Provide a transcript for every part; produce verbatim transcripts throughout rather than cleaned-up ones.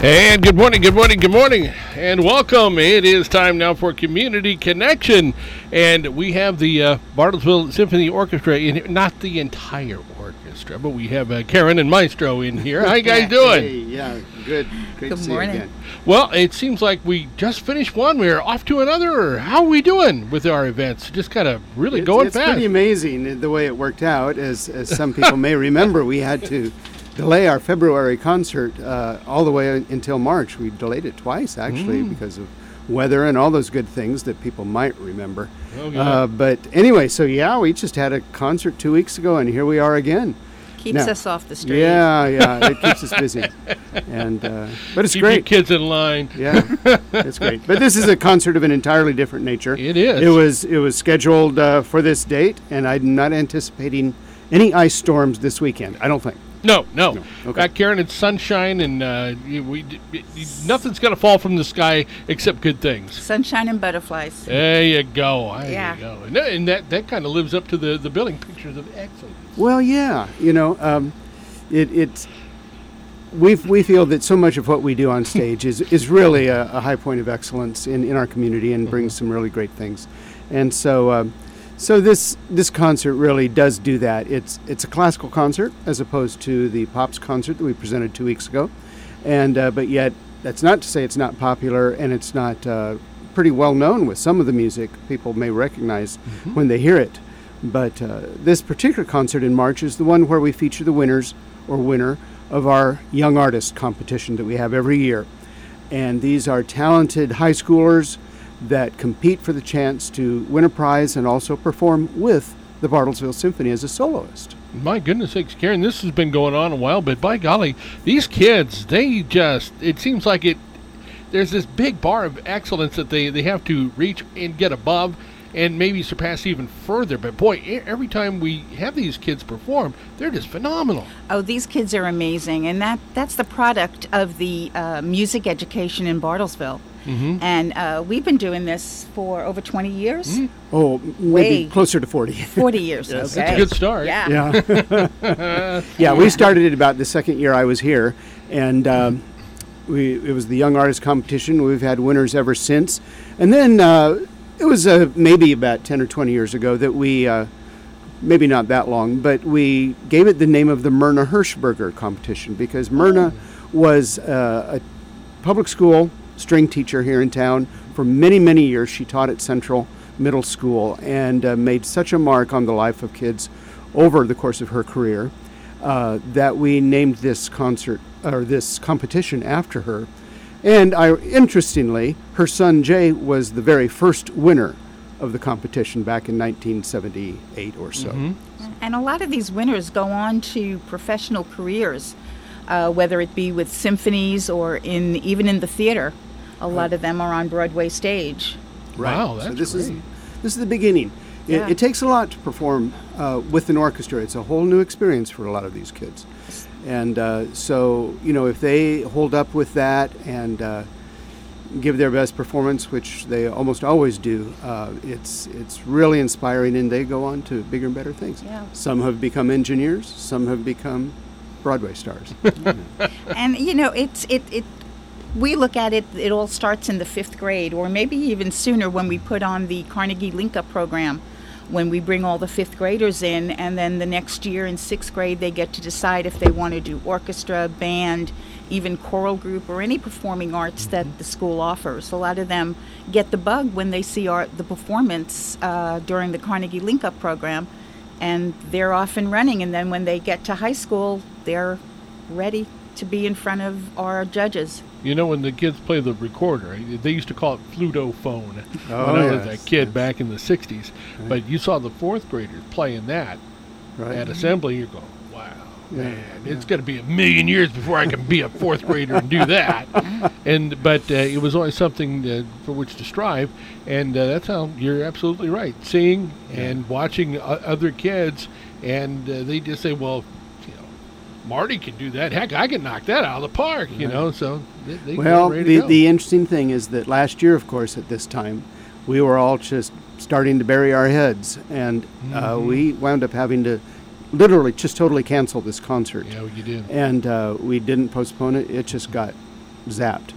And good morning, good morning, good morning, and welcome. It is time now for Community Connection, and we have the uh, Bartlesville Symphony Orchestra in here. Not the entire orchestra, but we have uh, Karen and Maestro in here. How you guys doing? Hey, yeah, good. Great Good to see morning. you again. Well, it seems like we just finished one. We're off to another. How are we doing with our events? Just kind of really It's, going it's fast. pretty amazing the way it worked out. As, as some people may remember, we had to delay our February concert uh, all the way until March. We delayed it twice, actually, Mm. because of weather and all those good things that people might remember. Oh, yeah. Uh, but anyway, so yeah, we just had a concert two weeks ago, and here we are again. Keeps No. us off the street. Yeah, yeah, it keeps us busy. And uh, but it's Keep your great. kids in line. Yeah, it's great. But this is a concert of an entirely different nature. It is. It was it was scheduled uh, for this date, and I'm not anticipating any ice storms this weekend. I don't think. No, no. No, okay. Uh, Karen, it's sunshine, and uh, you- we, d- y- y- nothing's going to fall from the sky except good things. Sunshine and butterflies. There you go. There Yeah. you go. And that, and that, that kind of lives up to the, the billing pictures of excellence. Well, yeah, you know, um, it it's we we feel that so much of what we do on stage is is really a, a high point of excellence in, in our community and brings some really great things, and so. Um, So this this concert really does do that. It's it's a classical concert as opposed to the Pops concert that we presented two weeks ago, and uh, but yet that's not to say it's not popular, and it's not uh, pretty well known with some of the music people may recognize Mm-hmm. when they hear it. But uh, this particular concert in March is the one where we feature the winners or winner of our Young Artist competition that we have every year, and these are talented high schoolers that compete for the chance to win a prize and also perform with the Bartlesville Symphony as a soloist. My goodness sakes, Karen, this has been going on a while, but by golly, these kids, they just, it seems like it, there's this big bar of excellence that they, they have to reach and get above and maybe surpass even further. But boy, e- every time we have these kids perform, they're just phenomenal. Oh, these kids are amazing, and that that's the product of the uh, music education in Bartlesville. Mm-hmm. And uh, we've been doing this for over twenty years, Oh, maybe Way. closer to forty. forty years. Yes. Okay. That's a good start. Yeah. Yeah. Yeah, we started it about the second year I was here, and um, we it was the Young Artist competition. We've had winners ever since. And then uh, it was uh, maybe about ten or twenty years ago that we, uh, maybe not that long, but we gave it the name of the Myrna Hirschberger competition because Myrna was uh, a public school string teacher here in town for many, many years. She taught at Central Middle School and uh, made such a mark on the life of kids over the course of her career uh, that we named this concert or this competition after her. And I, interestingly, her son Jay was the very first winner of the competition back in nineteen seventy-eight or so. Mhm. And a lot of these winners go on to professional careers, uh, whether it be with symphonies or in even in the theater. A lot of them are on Broadway stage. Wow, So that's this is great. this is the beginning. It, Yeah. it takes a lot to perform uh, with an orchestra. It's a whole new experience for a lot of these kids, and uh, so you know if they hold up with that and uh, give their best performance, which they almost always do, uh, it's it's really inspiring, and they go on to bigger and better things. Yeah. Some have become engineers. Some have become Broadway stars. And you know, it's it it. We look at it. It all starts in the fifth grade, or maybe even sooner, when we put on the Carnegie Link Up program, when we bring all the fifth graders in, and then the next year in sixth grade they get to decide if they want to do orchestra, band, even choral group, or any performing arts that the school offers. A lot of them get the bug when they see our the performance uh, during the Carnegie Link Up program, and they're off and running. And then when they get to high school, they're ready to be in front of our judges. You know, when the kids play the recorder, they used to call it flutophone Oh, when I was yes, a kid yes. back in the sixties. Right. But you saw the fourth graders playing that Right. at assembly, you're going, wow, Yeah, man, yeah. it's going to be a million years before I can be a fourth grader and do that. And But uh, it was always something uh, for which to strive, and uh, that's how you're absolutely right. Seeing and watching uh, other kids, and uh, they just say, well, you know, Marty can do that. Heck, I can knock that out of the park, you know, so they, they Well, get ready the, to go. the interesting thing is that last year, of course, at this time, we were all just starting to bury our heads, and uh, Mhm. we wound up having to literally just totally cancel this concert. Yeah, you did. And uh, we didn't postpone it. It just got zapped.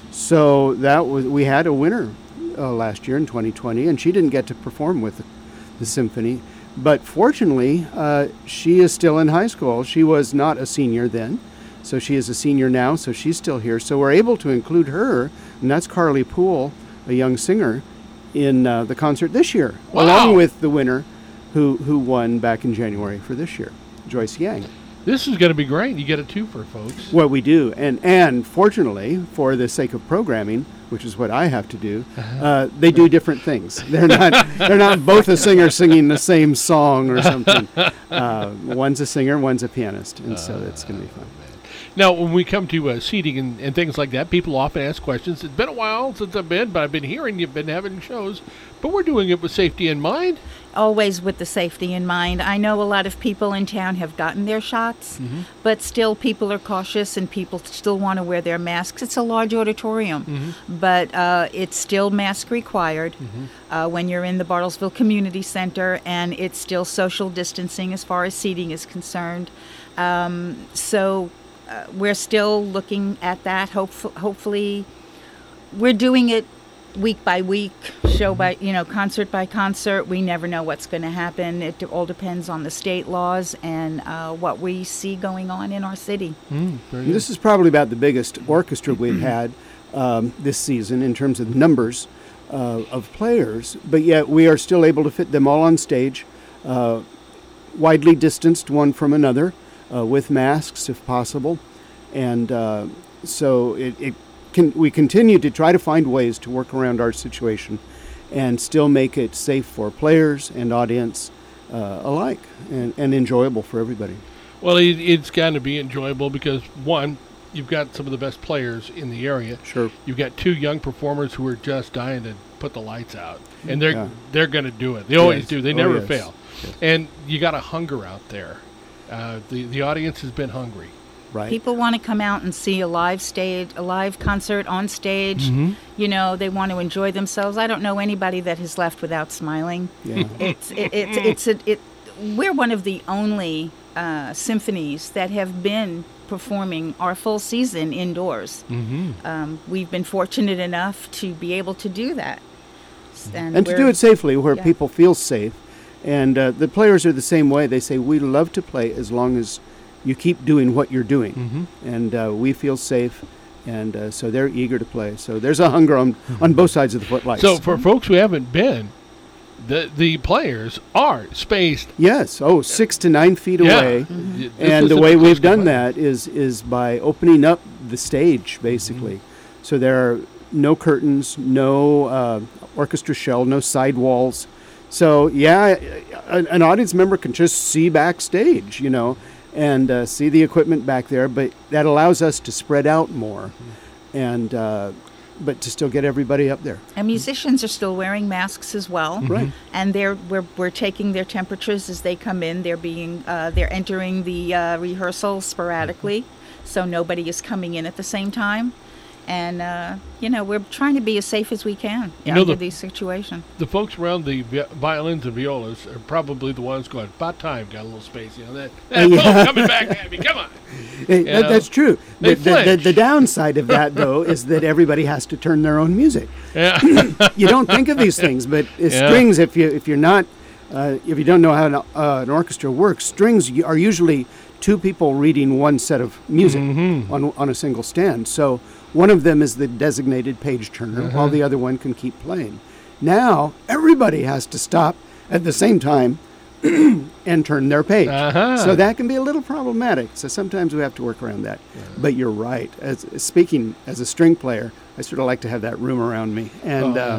So that was we had a winner uh, last year in twenty twenty, and she didn't get to perform with the, the symphony. But fortunately, uh, she is still in high school. She was not a senior then, so she is a senior now, so she's still here. So we're able to include her, and that's Carly Poole, a young singer, in uh, the concert this year, Wow. along with the winner who, who won back in January for this year, Joyce Yang. This is going to be great. You get a twofer, folks. What we do, and, and fortunately, for the sake of programming, which is what I have to do, uh, they do different things. They're not they're not both a singer singing the same song or something. Uh, one's a singer, one's a pianist, and so that's going to be fun. Now, when we come to uh, seating and, and things like that, people often ask questions. It's been a while since I've been, but I've been hearing you've been having shows. But we're doing it with safety in mind. Always with the safety in mind. I know a lot of people in town have gotten their shots, mm-hmm. but still people are cautious and people still want to wear their masks. It's a large auditorium, mm-hmm. but uh, it's still mask required mm-hmm. uh, when you're in the Bartlesville Community Center, and it's still social distancing as far as seating is concerned. Um, so uh, we're still looking at that. Hope- hopefully we're doing it week by week, show by, you know, concert by concert. We never know what's going to happen. It all depends on the state laws and uh, what we see going on in our city. Mm, this is probably about the biggest orchestra we've had um, this season in terms of numbers uh, of players, but yet we are still able to fit them all on stage, uh, widely distanced one from another, uh, with masks if possible. And uh, so it, it Can, we continue to try to find ways to work around our situation and still make it safe for players and audience uh, alike and, and enjoyable for everybody. Well, it, it's got to be enjoyable because, one, you've got some of the best players in the area. Sure. You've got two young performers who are just dying to put the lights out. And they're yeah. they're going to do it. They always yes. do. They oh, never yes. fail. Yes. And you got a hunger out there. Uh, the, the audience has been hungry. Right. People want to come out and see a live stage, a live concert on stage. Mm-hmm. You know, they want to enjoy themselves. I don't know anybody that has left without smiling. Yeah. It's it, it's it's a, it. We're one of the only uh, symphonies that have been performing our full season indoors. Mm-hmm. Um, we've been fortunate enough to be able to do that, and, and to do it safely where yeah. people feel safe. And uh, the players are the same way. They say, we love to play as long as you keep doing what you're doing. Mm-hmm. And uh, we feel safe, and uh, so they're eager to play. So there's a hunger on, on both sides of the footlights. So for folks who haven't been, the the players are spaced. Yes, oh, six to nine feet Yeah. away. Mm-hmm. This And the isn't way close we've to done play. that is is by opening up the stage, basically. Mm-hmm. So there are no curtains, no uh, orchestra shell, no side walls. So, yeah, a, an audience member can just see backstage, you know, and uh, see the equipment back there, but that allows us to spread out more, mm-hmm. and uh, but to still get everybody up there. And musicians are still wearing masks as well, Right. and they're we're we're taking their temperatures as they come in. They're being uh, they're entering the uh, rehearsal sporadically, so nobody is coming in at the same time. And, uh, you know, we're trying to be as safe as we can You know under the- these situations. The folks around the vi- violins and violas are probably the ones going, about time, got a little space. You know, that, that yeah. phone coming back at me, come on. Hey, that, know, that's true. they The, the, the, flinch. the downside of that, though, is that everybody has to turn their own music. Yeah. You don't think of these things, but uh, Yeah. strings, if you if you're not, uh, if you don't know how an, uh, an orchestra works, strings y- are usually two people reading one set of music Mm-hmm. on on a single stand. So one of them is the designated page turner, Uh-huh. while the other one can keep playing. Now everybody has to stop at the same time and turn their page. Uh-huh. So that can be a little problematic. So sometimes we have to work around that. But you're right. As speaking as a string player, I sort of like to have that room around me and Oh, uh, yeah.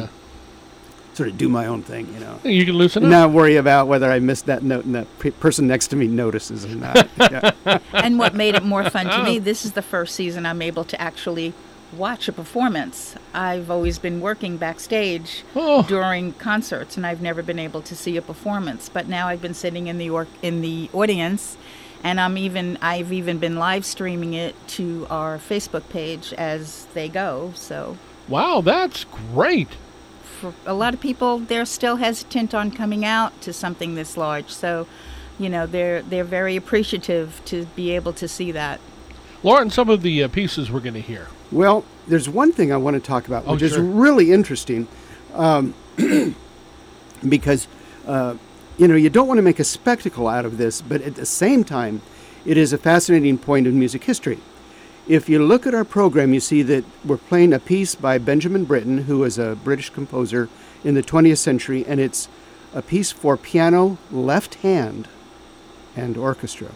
sort of do my own thing, you know. You can loosen And up. not worry about whether I missed that note and that pe- person next to me notices or not. Yeah. And what made it more fun to me, this is the first season I'm able to actually watch a performance. I've always been working backstage Oh. during concerts, and I've never been able to see a performance. But now I've been sitting in the or- in the audience, and I'm even I've even been live streaming it to our Facebook page as they go. So Wow, that's great. for a lot of people, they're still hesitant on coming out to something this large. So, you know, they're they're very appreciative to be able to see that. Lauren, some of the uh, pieces we're going to hear. Well, there's one thing I want to talk about, Oh, which is sure. really interesting, um, because uh, you know you don't want to make a spectacle out of this, but at the same time, it is a fascinating point in music history. If you look at our program, you see that we're playing a piece by Benjamin Britten, who was a British composer in the twentieth century, and it's a piece for piano, left hand, and orchestra.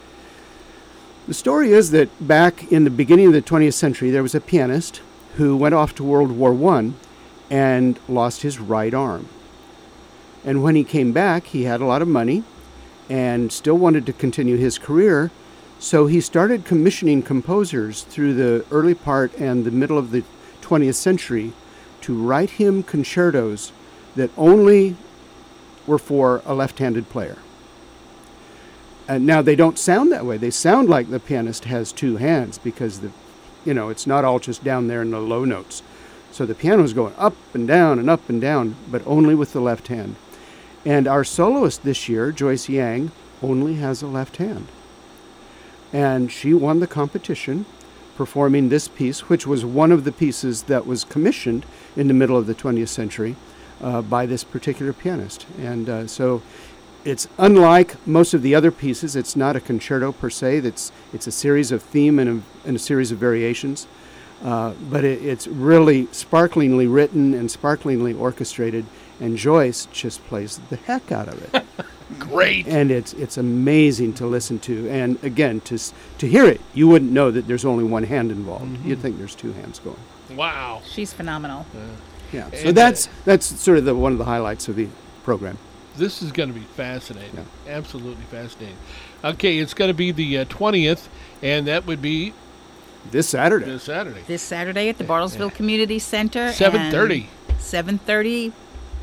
The story is that back in the beginning of the twentieth century, there was a pianist who went off to World War One and lost his right arm. And when he came back, he had a lot of money and still wanted to continue his career. So he started commissioning composers through the early part and the middle of the twentieth century to write him concertos that only were for a left-handed player. And now they don't sound that way. They sound like the pianist has two hands because the, you know, it's not all just down there in the low notes. So the piano is going up and down and up and down, but only with the left hand. And our soloist this year, Joyce Yang, only has a left hand. And she won the competition performing this piece, which was one of the pieces that was commissioned in the middle of the twentieth century uh, by this particular pianist. And uh, so it's unlike most of the other pieces. It's not a concerto per se. It's, it's a series of theme and a, and a series of variations. Uh, but it, it's really sparklingly written and sparklingly orchestrated. And Joyce just plays the heck out of it. Great. And it's it's amazing to listen to. And again, to s- to hear it, you wouldn't know that there's only one hand involved. Mm-hmm. You'd think there's two hands going. Wow. She's phenomenal. Yeah. So And, uh, that's that's sort of the one of the highlights of the program. This is going to be fascinating. Absolutely fascinating. Okay, it's going to be the uh, twentieth, and that would be This Saturday. this Saturday. This Saturday at the Bartlesville Community Center. seven thirty. seven thirty.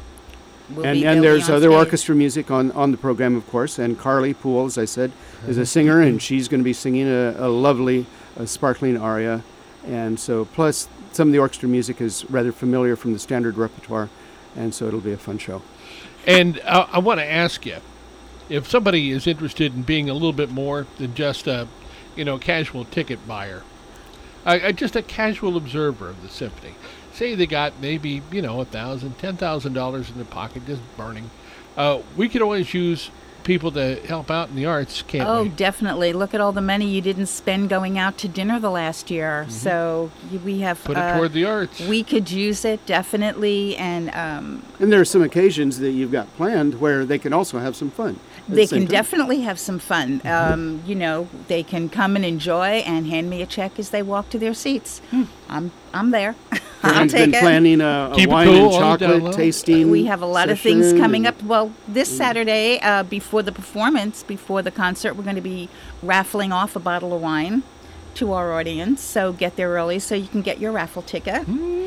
We'll and be, and they'll be there's on other stage. orchestra music on, on the program, of course. And Carly Poole, as I said, is a singer, and she's going to be singing a, a lovely, a sparkling aria. And so, plus, some of the orchestra music is rather familiar from the standard repertoire, and so it'll be a fun show. And uh, I want to ask you, if somebody is interested in being a little bit more than just a, you know, casual ticket buyer, uh, uh, just a casual observer of the symphony. Say they got maybe, you know, a thousand, ten thousand dollars in their pocket, just burning. Uh, we could always use people to help out in the arts, can't Oh, we? definitely. Look at all the money you didn't spend going out to dinner the last year. So y- we have Put it uh, toward the arts. we could use it definitely, and um, And there are some occasions that you've got planned where they can also have some fun. at they the same can time. definitely have some fun. Um, you know, they can come and enjoy and hand me a check as they walk to their seats. I'm I'm there. I'll Karen's take been it. planning a, a Keep it wine cool, and hold it down chocolate low. tasting. We have a lot of things session coming and- up. Well, this Saturday, uh, before the performance, before the concert, we're going to be raffling off a bottle of wine to our audience. So get there early so you can get your raffle ticket.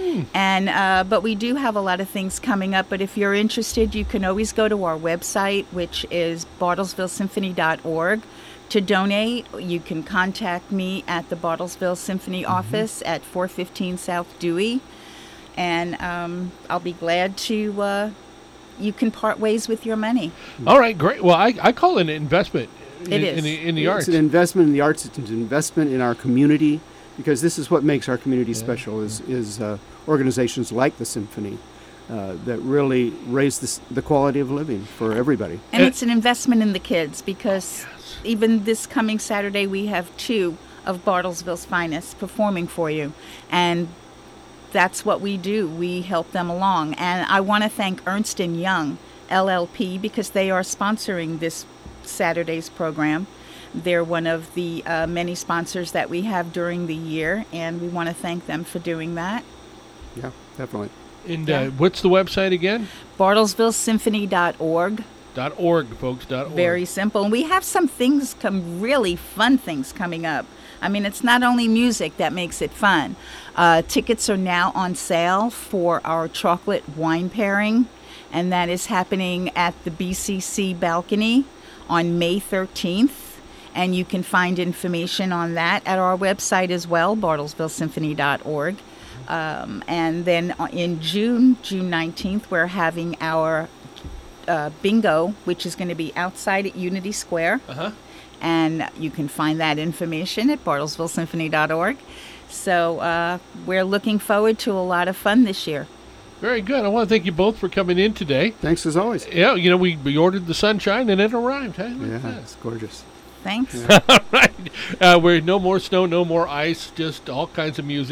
And uh, but we do have a lot of things coming up. But if you're interested, you can always go to our website, which is bartlesville symphony dot org. To donate, you can contact me at the Bartlesville Symphony office at four fifteen South Dewey, and um, I'll be glad to. Uh, you can part ways with your money. All right, great. Well, I, I call it an investment in, It in is. the, in the it's arts. an investment in the arts. It's an investment in our community, because this is what makes our community special. Is is uh, organizations like the symphony uh, that really raise this, the quality of living for everybody. And Uh, it's an investment in the kids, because even this coming Saturday we have two of Bartlesville's finest performing for you. And that's what we do. We help them along. And I want to thank Ernst and Young, L L P, because they are sponsoring this Saturday's program. They're one of the uh, many sponsors that we have during the year, and we want to thank them for doing that. Yeah, definitely. and yeah. uh, what's the website again? bartlesville symphony dot org. Dot org, folks. Dot org. Very simple. And we have some things, come really fun things coming up. I mean, it's not only music that makes it fun. Uh, tickets are now on sale for our chocolate wine pairing, and that is happening at the B C C balcony on May thirteenth. And you can find information on that at our website as well, bartlesville symphony dot org. Um, and then in June, June nineteenth, we're having our uh, bingo, which is going to be outside at Unity Square. Uh-huh. and you can find that information at bartlesville symphony dot org. So uh, we're looking forward to a lot of fun this year. Very good. I want to thank you both for coming in today. Thanks as always. Yeah, you know, we, we ordered the sunshine and it arrived. Huh? Look Yeah, at that. it's gorgeous. Thanks. All right. Uh, we're no more snow, no more ice, just all kinds of music.